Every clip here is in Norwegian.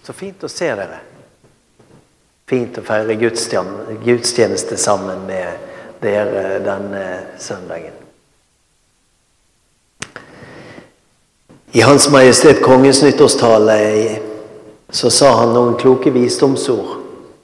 Så fint å se dere. Fint å feire gudstjeneste sammen med dere denne søndagen. I Hans Majestet Kongens nyttårstale så sa han noen kloke visdomsord.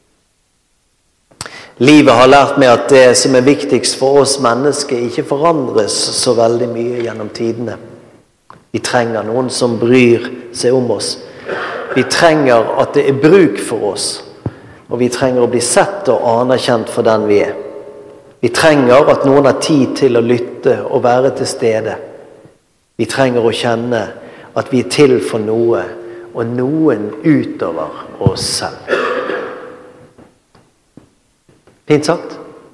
Livet har lært meg at det som er viktigst for oss mennesker ikke forandres så veldig mye gjennom tidene. Vi trenger noen som bryr seg om oss. Vi trenger at det er bruk for oss. Og vi trenger å bli sett og anerkjent for den vi er. Vi trenger at noen har tid til å lytte og være til stede. Vi trenger å kjenne at vi er til for noe, og noen utover oss selv. Fint sagt.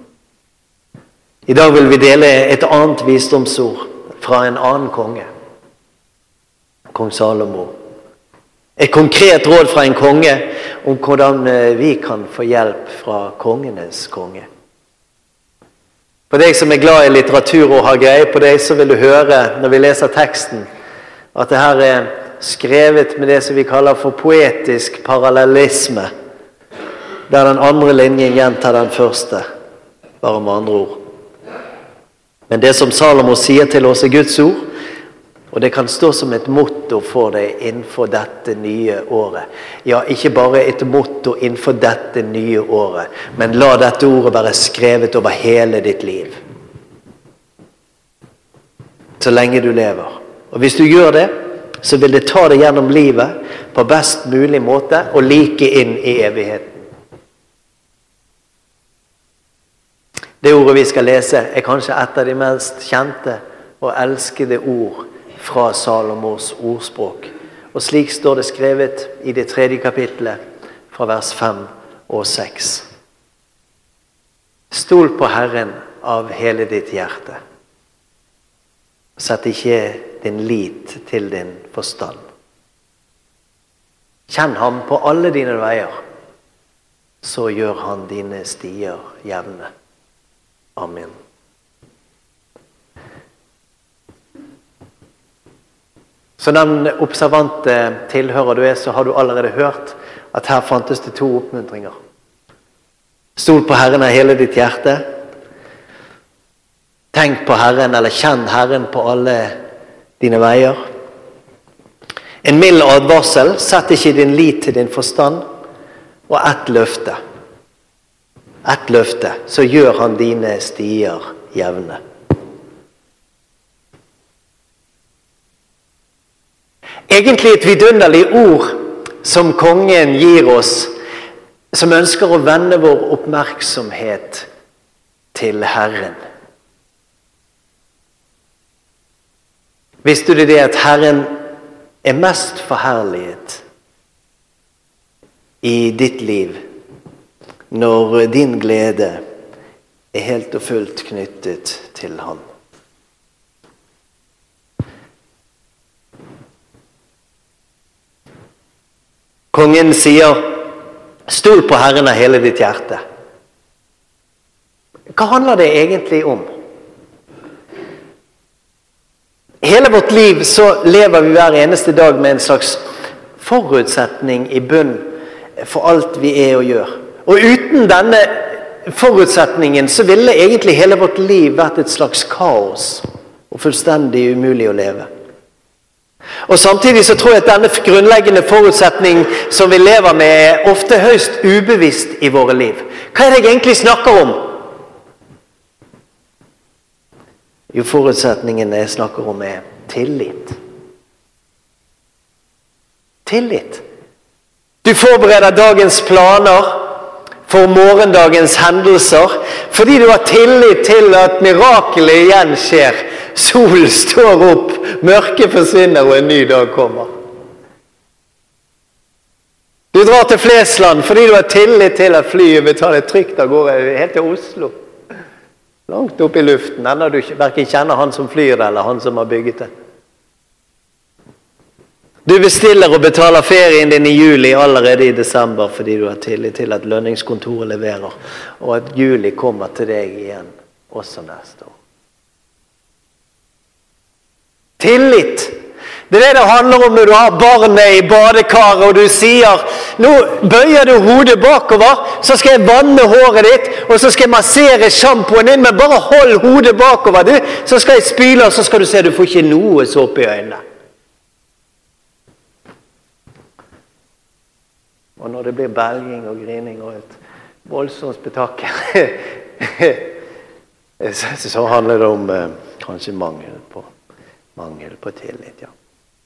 I dag vil vi dele et annet visdomsord fra en annen konge. Kong Salomo. Et konkret råd fra en konge om hvordan vi kan få hjelp fra kongenes konge. For deg som er glad i litteratur og har greie på det, så vil du høre når vi leser teksten at det her er skrevet med det som vi kaller for poetisk parallellisme, der den andre linjen gjentar den første, bare med andre ord. Men det som Salomo sier til oss er Guds ord, og det kan stå som et motto for deg innenfor dette nye året. Ja, ikke bare et motto innenfor dette nye året, men la dette ordet være skrevet over hele ditt liv. Så lenge du lever. Og hvis du gjør det, så vil det ta deg gjennom livet på best mulig måte og like inn i evigheten. Det ordet vi skal lese er kanskje et av de mest kjente og elskede ord fra Salomos ordspråk. Og slik står det skrevet i det 3. kapittelet fra vers 5 og 6. Stol på Herren av hele ditt hjerte. Sett ikke din lit til din forstand. Kjenn ham på alle dine veier, så gjør han dine stier jevne. Amen. Så den observante tilhører du er, så har du allerede hørt at her fantes det 2 oppmuntringer. Stol på Herren av hele ditt hjerte. Tenk på Herren, eller kjenn Herren på alle dine veier. En mild advarsel, sett ikke din lit til din forstand, og ett løfte. Ett løfte, så gjør han dine stier jevne. Egentlig et vidunderlig ord som kongen gir oss, som ønsker å vende vår oppmerksomhet til Herren. Visste du det at Herren er mest forherliget i ditt liv når din glede er helt og fullt knyttet til Han? Kongen sier, stol på Herren av hele ditt hjerte. Hva handler det egentlig om? Hele vårt liv så lever vi hver eneste dag med en slags forutsetning i bunn for alt vi er og gjør. Og uten denne forutsetningen så ville egentlig hele vårt liv vært et slags kaos og fullstendig umulig å leve. Og samtidig så tror jeg at denne grunnleggende forutsetning som vi lever med er ofte høyst ubevisst i våre liv. Hva er det jeg egentlig snakker om? Jo, forutsetningen jeg snakker om er tillit. Tillit. Du forbereder dagens planer for morgendagens hendelser, fordi du har tillit til at mirakelet igjen skjer. Solen står opp, mørket forsvinner og en ny dag kommer. Du drar til Flesland fordi du har tillit til at flyet vil ta deg trygt av gårde helt til Oslo. Langt opp i luften, enda du hverken kjenner han som flyr det eller han som har bygget det. Du bestiller og betaler ferien din i juli allerede i desember fordi du har tillit til at lønningskontoret leverer, og at juli kommer til deg igjen også neste år. Tillit. Det det handler om når du har barnet i badekaret, og du sier, nå bøyer du hodet bakover, så skal jeg vanne håret ditt, og så skal jeg massere shampooen din, men bare hold hodet bakover, du. Så skal jeg spyle, og så skal du se, du får ikke noe såpe i øynene. Og når det blir belging og grining og et voldsomt spetakkel, så handler det om kanskje mangel på tillit, ja.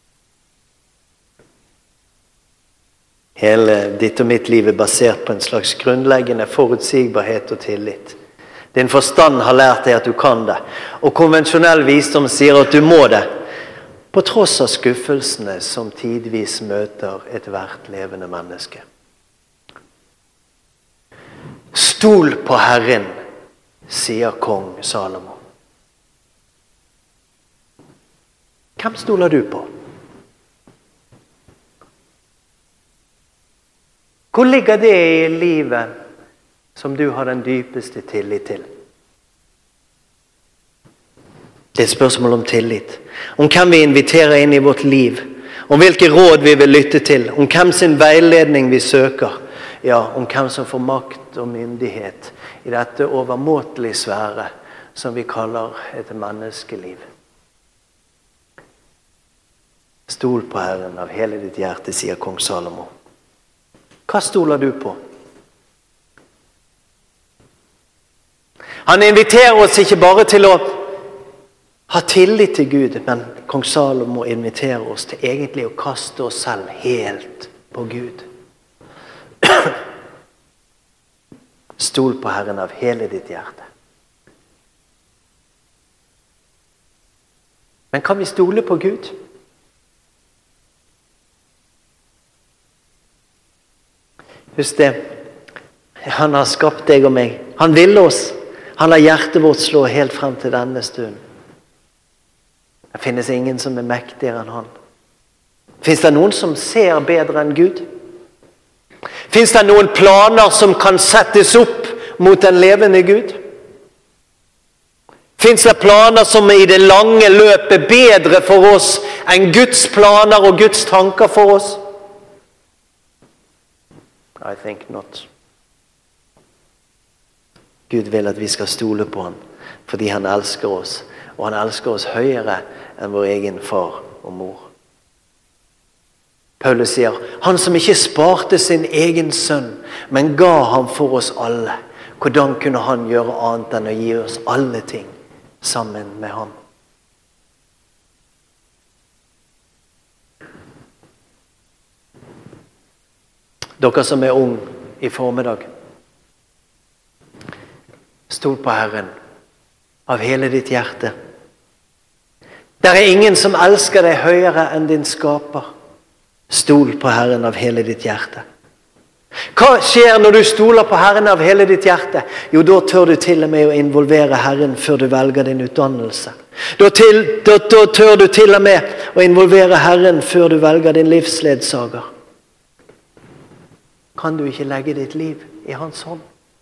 Hele ditt og mitt liv basert på en slags grunnleggende forutsigbarhet og tillit. Din forstand har lært deg at du kan det, og konvensjonell visdom sier at du må det, på tross av skuffelsene som tidvis møter et hvert levende menneske. Stol på Herren, sier kong Salomo. Hvem stoler du på? Hvor ligger det i livet som du har den dypeste tillit til? Det er et spørsmål om tillit. Om hvem vi inviterer inn i vårt liv. Om hvilke råd vi vil lytte til. Om hvem sin veiledning vi søker. Ja, om hvem som får makt og myndighet i dette overmåtelig svære som vi kaller et menneskeliv. Stol på Herren av hele ditt hjerte, sier kong Salomo. Hva stoler du på? Han inviterer oss ikke bare til å ha tillit til Gud, men kong Salomo inviterer oss til egentlig å kaste oss selv helt på Gud. Stol på Herren av hele ditt hjerte. Men kan vi stole på Gud? Husk det, han har skapt deg og meg. Han vil oss. Han har hjertet vårt slå helt frem til denne stund. Det finnes ingen som er mektigere enn han. Finnes det noen som ser bedre enn Gud? Finnes det noen planer som kan settes opp mot den levende Gud? Finnes det planer som i det lange løpet er bedre for oss enn Guds planer og Guds tanker for oss? I think not. Gud vil at vi skal stole på han, fordi han elsker oss, og han elsker oss høyere enn vår egen far og mor. Paulus sier, han som ikke sparte sin egen sønn, men ga ham for oss alle, hvordan kunne han gjøre annet enn å gi oss alle ting sammen med ham? Dere som er ung i formiddag, stol på Herren av hele ditt hjerte. Det er ingen som elsker deg høyere enn din skaper. Stol på Herren av hele ditt hjerte. Hva skjer når du stoler på Herren av hele ditt hjerte? Jo, da tør du til og med å involvere Herren før du velger din utdannelse. Da tør du til og med å involvere Herren før du velger din livsledsager. Kan du ikke legge ditt liv i hans hånd?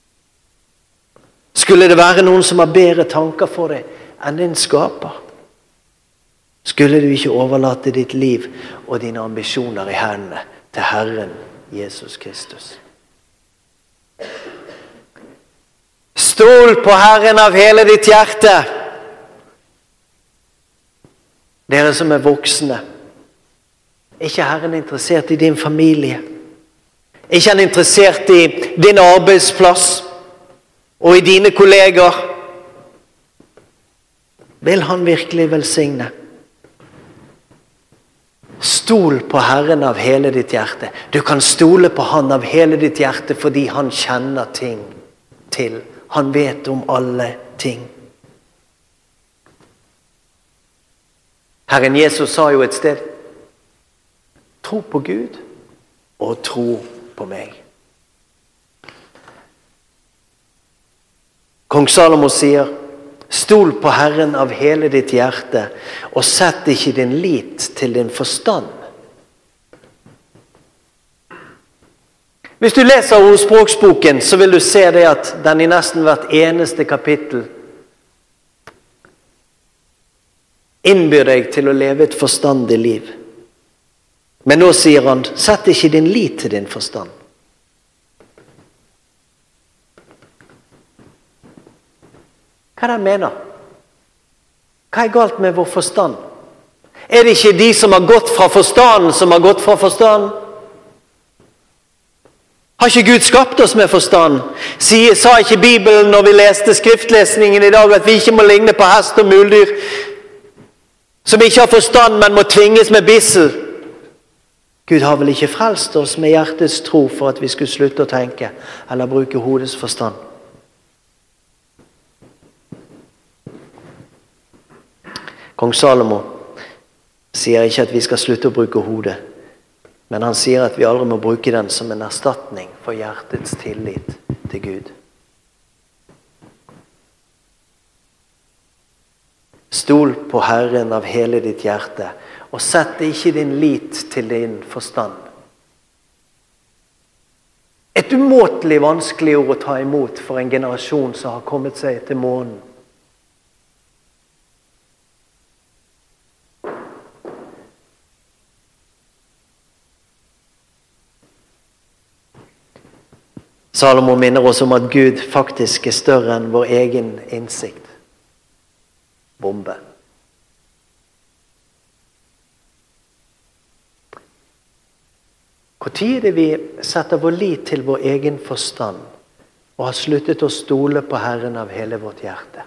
Skulle det være noen som har bedre tanker for deg enn din skaper? Skulle du ikke overlate ditt liv og dine ambisjoner i hendene til Herren Jesus Kristus? Stol på Herren av hele ditt hjerte. Dere som er voksne, er ikke Herren interessert i din familie? Er ikke han interessert i din arbeidsplass og i dine kolleger? Vil han virkelig velsigne? Stol på Herren av hele ditt hjerte. Du kan stole på han av hele ditt hjerte fordi han kjenner ting til. Han vet om alle ting. Herren Jesus sa jo et sted, tro på Gud og tro på meg. Kong Salomo sier, stol på Herren av hele ditt hjerte, og sett ikke din lit til din forstand. Hvis du leser ordspråksboken, så vil du se det at den i nesten hvert eneste kapittel innbyr deg til å leve et forstandig liv. Men nå sier han, sett ikke din lit til din forstand. Hva er det han mener? Hva er galt med vår forstand? Er det ikke de som har gått fra forstanden, som har gått fra forstanden? Har ikke Gud skapt oss med forstand? Sa ikke Bibelen når vi leste skriftlesningen i dag, at vi ikke må ligne på hest og muldyr, som ikke har forstand, men må tvinges med bissel? Gud har vel ikke frelst oss med hjertets tro for at vi skulle slutte å tenke, eller bruke hodets forstand? Kong Salomo sier ikke at vi skal slutte å bruke hodet, men han sier at vi aldri må bruke den som en erstatning for hjertets tillit til Gud. Stol på Herren av hele ditt hjerte, og sett ikke din lit til din forstand. Et umåtelig vanskelig ord å ta imot for en generasjon som har kommet seg til månen. Salomo minner oss om at Gud faktisk er større enn vår egen innsikt. Bombe. Hvor tid er det vi setter vår lit til vår egen forstand og har sluttet å stole på Herren av hele vårt hjerte?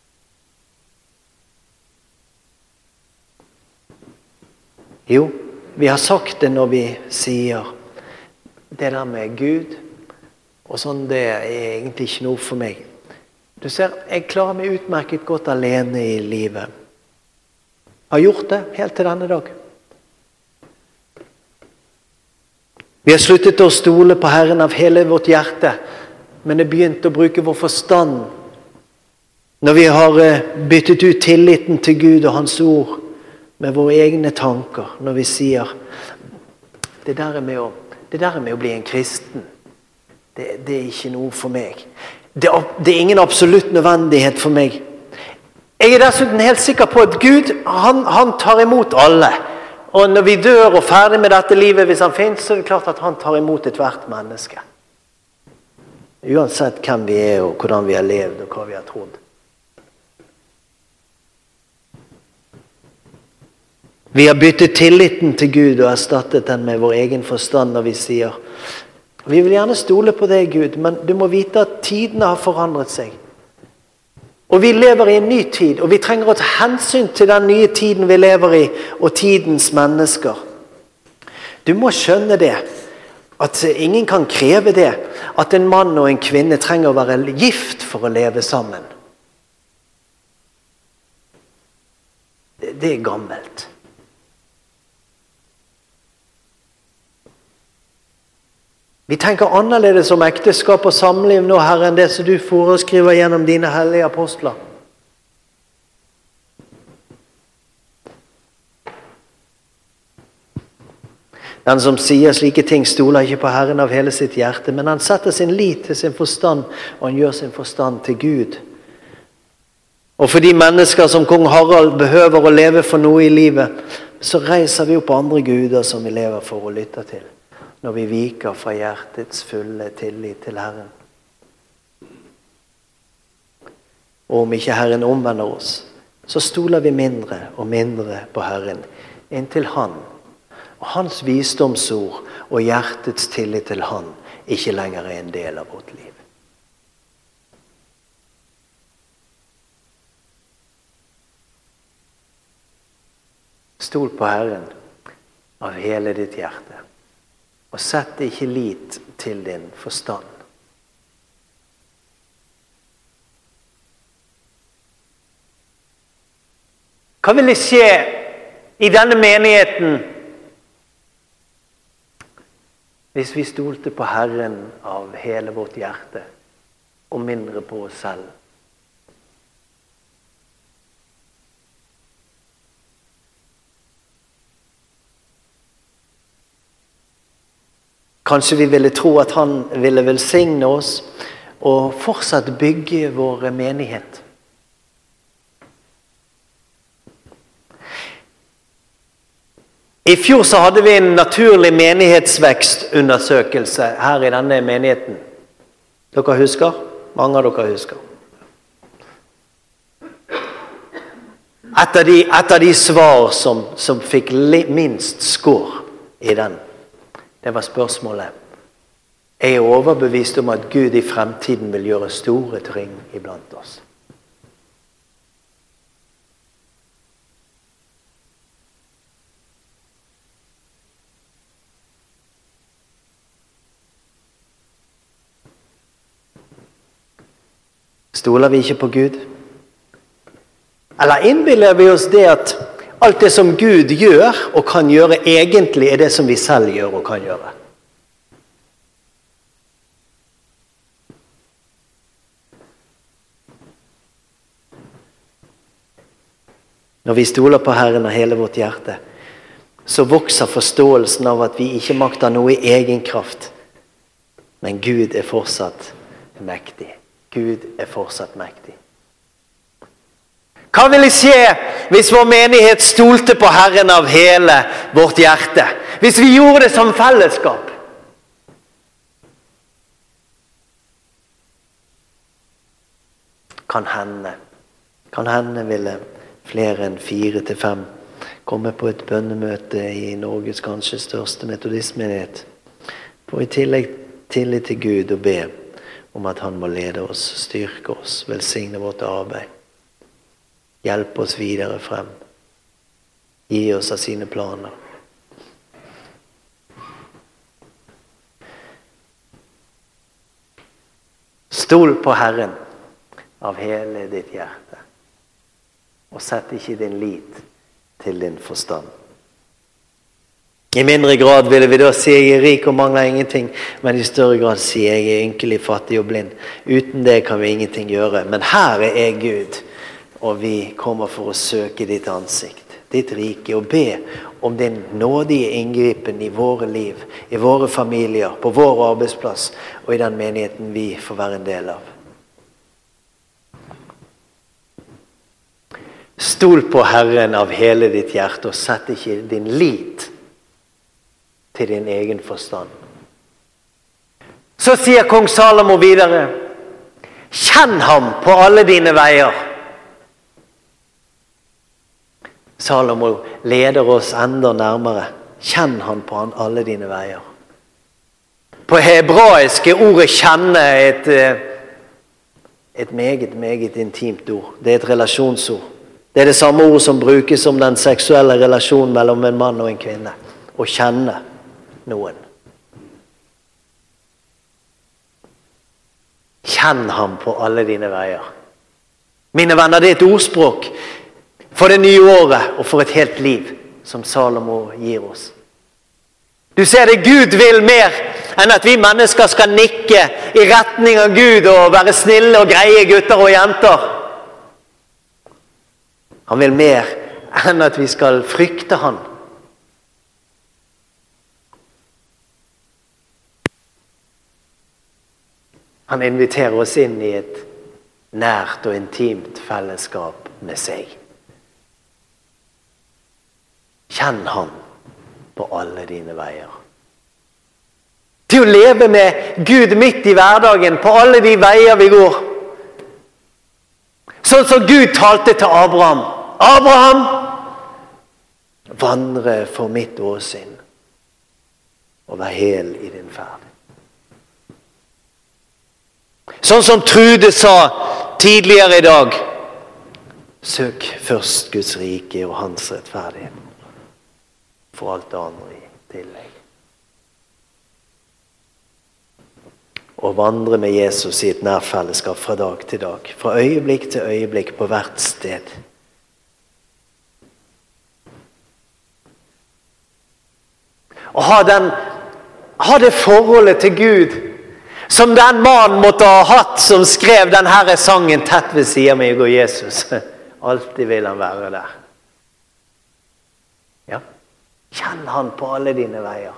Jo, vi har sagt det når vi sier det der med Gud, og sånn, det er egentlig ikke noe for meg. Du ser, jeg klarer meg utmerket godt alene i livet. Har gjort det helt til denne dag. Vi har sluttet å stole på Herren av hele vårt hjerte, men det begynte å bruke vår forstand. Når vi har byttet ut tilliten til Gud og Hans ord med våre egne tanker, når vi sier, det der er med å bli en kristen. Det er ikke noe for meg. Det er ingen absolutt nødvendighet for meg. Jeg er dessuten helt sikker på at Gud, han tar imot alle. Og når vi dør og ferdig med dette livet, hvis han finnes, så er det klart at han tar imot et hvert menneske. Uansett hvem vi er, og hvordan vi har levd, og hva vi har trodd. Vi har byttet tilliten til Gud og erstattet den med vår egen forstand når vi sier, vi vil gjerne stole på deg, Gud, men du må vite at tidene har forandret seg. Og vi lever i en ny tid, og vi trenger å ta hensyn til den nye tiden vi lever i, og tidens mennesker. Du må skjønne det, at ingen kan kreve det, at en mann og en kvinne trenger å være gift for å leve sammen. Det er gammelt. Vi tenker annerledes om ekteskap og samliv nå, Herre, enn det som du foreskriver gjennom dine hellige apostler. Den som sier slike ting stoler ikke på Herren av hele sitt hjerte, men han setter sin lit til sin forstand, og han gjør sin forstand til Gud. Og for de mennesker som kong Harald behøver å leve for noe i livet, så reiser vi opp andre guder som vi lever for å lytte til, når vi viker fra hjertets fulle tillit til Herren. Og om ikke Herren omvender oss, så stoler vi mindre og mindre på Herren, inntil Han, og Hans visdomsord og hjertets tillit til Han, ikke lenger er en del av vårt liv. Stol på Herren av hele ditt hjerte. Og sett ikke lit til din forstand. Hva vil det skje i denne menigheten hvis vi stolte på Herren av hele vårt hjerte og mindre på oss selv? Kanskje vi ville tro at han ville velsigne oss og fortsatt bygge vår menighet. I fjor så hadde vi en naturlig menighetsvekstundersøkelse her i denne menigheten. Dere husker? Mange av dere husker. Et av de svar som fikk minst skår i den, det var spørsmålet: Jeg er overbevist om at Gud i fremtiden vil gjøre store ting iblant oss. Stoler vi ikke på Gud? Eller innbiller vi oss det at alt det som Gud gjør og kan gjøre, egentlig er det som vi selv gjør og kan gjøre? Når vi stoler på Herren av hele vårt hjerte, så vokser forståelsen av at vi ikke makter noe i egen kraft. Men Gud er fortsatt mektig. Gud er fortsatt mektig. Hva ville skje hvis vår menighet stolte på Herren av hele vårt hjerte? Hvis vi gjorde det som fellesskap? Kan hende ville flere enn 4 til 5 komme på et bønnemøte i Norges kanskje største metodistmenighet, for i tillegg tillit til Gud og be om at han må lede oss, styrke oss, velsigne vårt arbeid, hjelpe oss videre frem, gi oss av sine planer. Stol på Herren av hele ditt hjerte, og sett ikke din lit til din forstand. I mindre grad ville vi da si jeg er rik og mangler ingenting, men i større grad si jeg er ynkelig, fattig og blind. Uten det kan vi ingenting gjøre, men her er Gud, og vi kommer for å søke ditt ansikt, ditt rike, og be om din nådige inngripen i våre liv, i våre familier, på vår arbeidsplass, og i den menigheten vi får være en del av. Stol på Herren av hele ditt hjerte, og sett ikke din lit til din egen forstand. Så sier kong Salomo videre: Kjenn ham på alle dine veier. Salomo leder oss enda nærmere. Kjenn ham på alle dine veier. På hebraisk er ordet kjenne et meget intimt ord. Det er et relasjonsord. Det er det samme ord som brukes om den seksuelle relasjonen mellom en mann og en kvinne. Å kjenne noen. Kjenn ham på alle dine veier. Mine venner, det er et ordspråk for det nye året og for et helt liv som Salomo gir oss. Du ser det, Gud vil mer enn at vi mennesker skal nikke i retning av Gud og være snille og greie gutter og jenter. Han vil mer enn at vi skal frykte han. Han inviterer oss inn i et nært og intimt fellesskap med seg. Kjenn han på alle dine veier. Til å leve med Gud midt i hverdagen, på alle de veier vi går. Sånn som Gud talte til Abraham. Abraham, vandre for mitt åsyn og vær hel i din ferd. Sånn som Trude sa tidligere i dag, søk først Guds rike og hans rettferdighet, for alt det andre i tillegg. Og vandre med Jesus i et nær fellesskap fra dag til dag, fra øyeblikk til øyeblikk på hvert sted. Og ha det forholdet til Gud som den mannen måtte ha hatt som skrev denne sangen tett ved siden av meg og Jesus. Alltid vil han være der. Ja. Kjenn han på alle dine veier.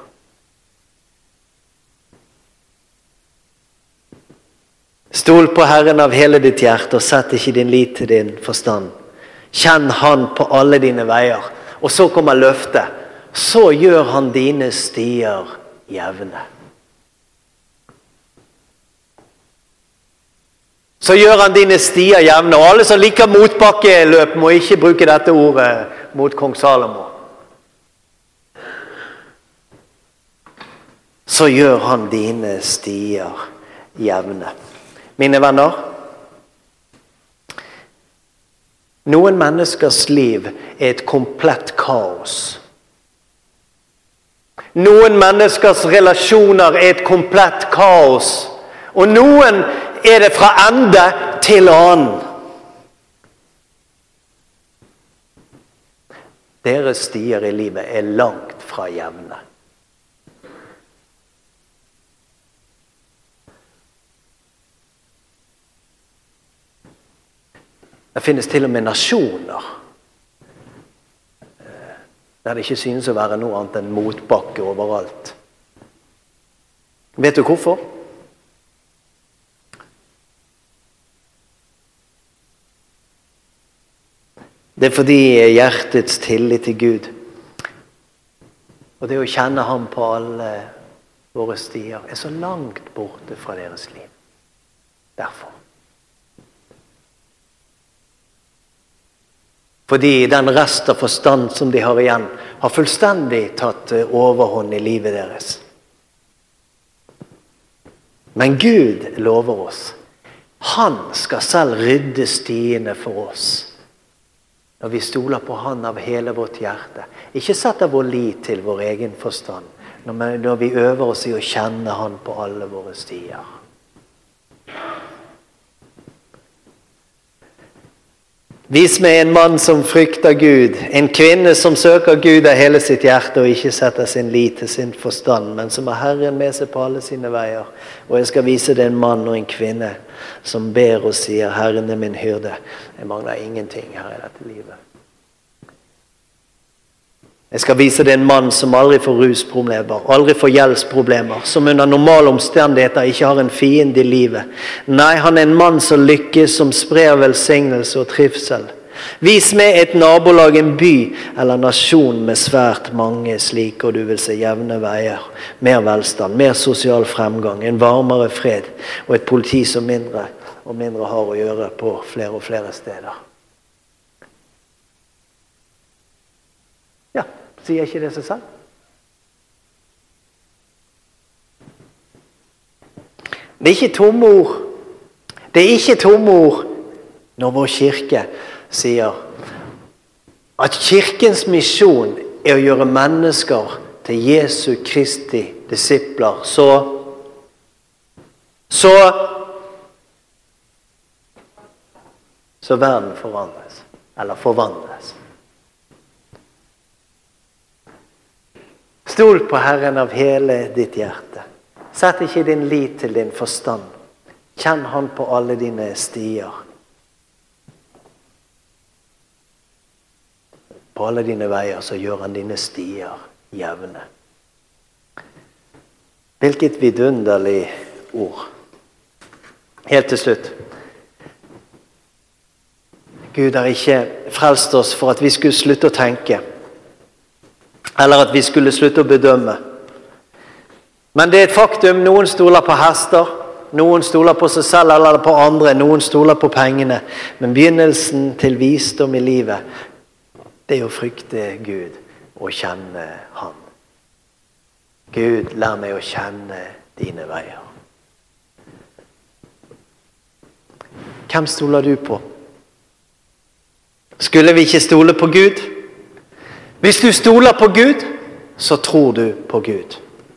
Stol på Herren av hele ditt hjerte og sett ikke din lit til din forstand. Kjenn han på alle dine veier. Og så kommer løftet. så gjør han dine stier jevne. Så gjør han dine stier jevne. Og alle som liker motbakkeløp må ikke bruke dette ordet mot kong Salomo. Så gjør han dine stier jevne. Mine venner, noen menneskers liv er et komplett kaos. Noen menneskers relasjoner er et komplett kaos. Og noen er det fra ende til annen. Deres stier i livet er langt fra jevne. Det finnes til og med nasjoner der det ikke synes å være noe annet enn motbakke overalt. Vet du hvorfor? Det er fordi hjertets tillit til Gud, og det å kjenne ham på alle våre stier, er så langt borte fra deres liv. Derfor. Fordi den rest av forstand som de har igjen, har fullstendig tatt overhånd i livet deres. Men Gud lover oss. Han skal selv rydde stiene for oss. Når vi stoler på han av hele vårt hjerte. Ikke setter vår lit til vår egen forstand. Når vi øver oss i å kjenne han på alle våre stier. Vis meg en mann som frykter Gud, en kvinne som søker Gud av hele sitt hjerte og ikke setter sin lit til sin forstand, men som har Herren med seg på alle sine veier. Og jeg skal vise deg en mann og en kvinne som ber og sier, Herren er min hyrde. Jeg mangler ingenting her i dette livet. Jeg skal vise deg en mann som aldri får rusproblemer, aldri får gjeldsproblemer, som under normale omstendigheter ikke har en fiende i livet. Nei, han er en mann som lykkes, som sprer velsignelse og trivsel. Vis meg et nabolag, en by eller nasjon med svært mange slike, og du vil se jevne veier, mer velstand, mer sosial fremgang, en varmere fred, og et politi som mindre og mindre har å gjøre på flere og flere steder. Ja, sier ikke det seg selv? Det er ikke tomme ord. Det er ikke tomme ord når vår kirke sier at kirkens misjon er å gjøre mennesker til Jesu Kristi disipler. Så verden forandres, eller forvandles. Stol på Herren av hele ditt hjerte. Sett ikke din lit til din forstand. Kjenn han på alle dine stier. På alle dine veier så gjør han dine stier jevne. Hvilket vidunderlig ord. Helt til slutt. Gud har ikke frelst oss for at vi skulle slutte å tenke. Eller at vi skulle slutte å bedømme. Men det er et faktum, noen stoler på hester, noen stoler på seg selv eller på andre, noen stoler på pengene. Men begynnelsen til visdom i livet, det er å frykte Gud og kjenne han. Gud, lær meg å kjenne dine veier. Hvem stoler du på? Skulle vi ikke stole på Gud? Hvis du stoler på Gud, så tror du på Gud.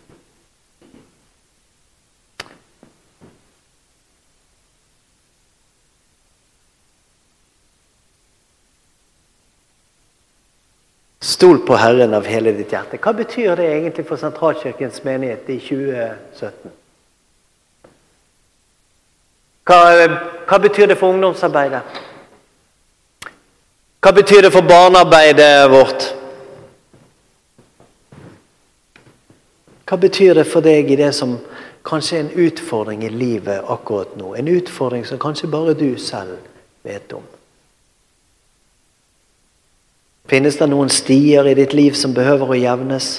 Stol på Herren av hele ditt hjerte. Hva betyr det egentlig for Sentralkirkens menighet i 2017? Hva betyr det for ungdomsarbeidet? Hva betyr det for barnearbeidet vårt? Hva betyr det for deg i det som kanskje er en utfordring i livet akkurat nå? En utfordring som kanskje bare du selv vet om. Finnes det noen stier i ditt liv som behøver å jevnes?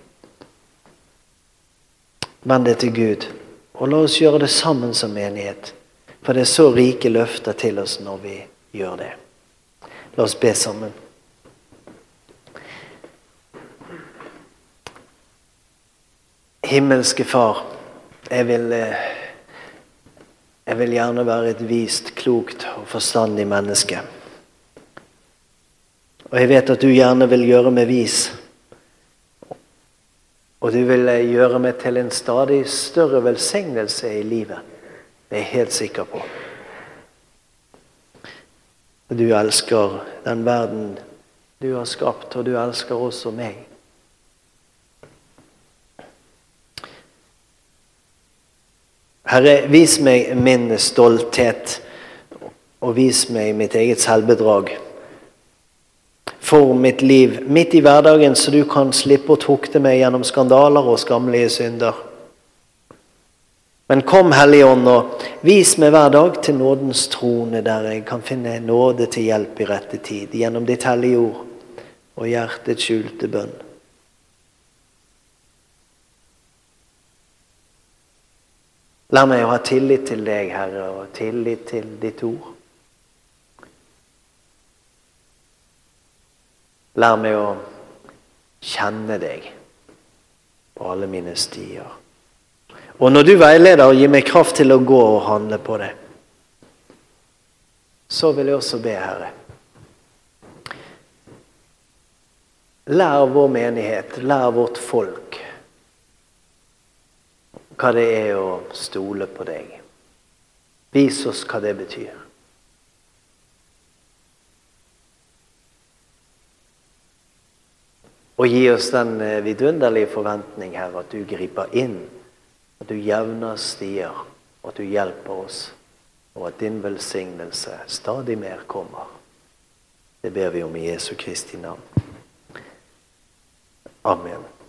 Vend det til Gud, og la oss gjøre det sammen som menighet. For det er så rike løfter til oss når vi gjør det. La oss be sammen. Himmelske Far, jeg vil gjerne være et vist, klokt og forstandig menneske. Og jeg vet at du gjerne vil gjøre meg vis. Og du vil gjøre meg til en stadig større velsignelse i livet. Det er jeg helt sikker på. Du elsker den verden du har skapt, og du elsker også meg. Herre, vis meg min stolthet, og vis meg mitt eget selvbedrag. Form mitt liv midt i hverdagen, så du kan slippe å tukte meg gjennom skandaler og skammelige synder. Men kom, Hellige Ånd, og vis meg hver dag til nådens trone, der jeg kan finne nåde til hjelp i rette tid, gjennom ditt hellige ord og hjertets skjulte bønn. Lær meg å ha tillit til deg, Herre, og tillit til ditt ord. Lær meg å kjenne deg på alle mine stier. Og når du veileder og gir meg kraft til å gå og handle på det, så vil jeg også be, Herre. Lær vår menighet, lær vårt folk hva det er å stole på deg. Vis oss hva det betyr. Og gi oss den vidunderlige forventning, Herre, at du griper inn, at du jevner stier, og at du hjelper oss, og at din velsignelse stadig mer kommer. Det ber vi om i Jesu Kristi navn. Amen.